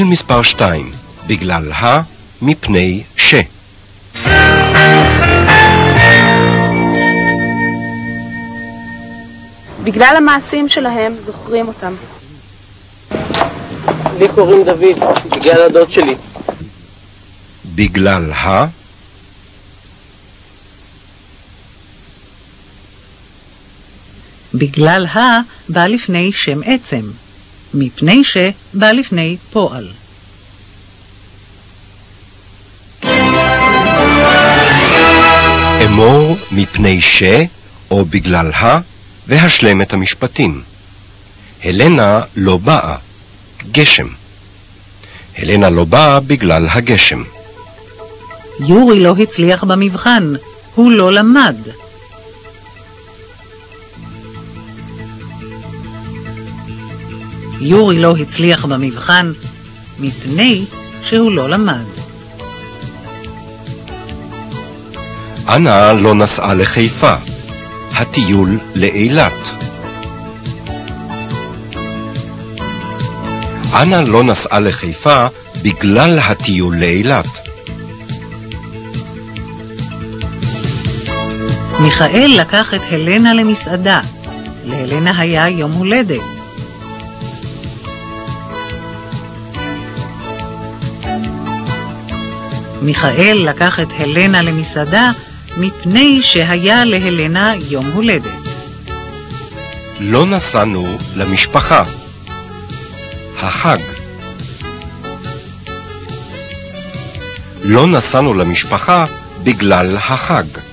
מספר 2, בגלל מפני ש. בגלל המעשים שלהם זוכרים אותם. לי קוראים דוד, בגלל הדוד שלי. בגלל בגלל בא לפני שם עצם, מפני בא לפני פועל. אמור מפני ש או בגלל והשלם את המשפטים. הלנה לא באה, גשם. הלנה לא באה בגלל הגשם. יורי לא הצליח במבחן, הוא לא למד. יורי לא הצליח במבחן, מפני שהוא לא למד. אנה לא נסעה לחיפה, הטיול לאילת. אנה לא נסעה לחיפה בגלל הטיול לאילת. מיכאל לקח את הלנה למסעדה. להלנה היה יום הולדת. מיכאל לקח את הלנה למסעדה מפני שהיה להלנה יום הולדת. לא נסענו למשפחה. החג. לא נסענו למשפחה בגלל החג.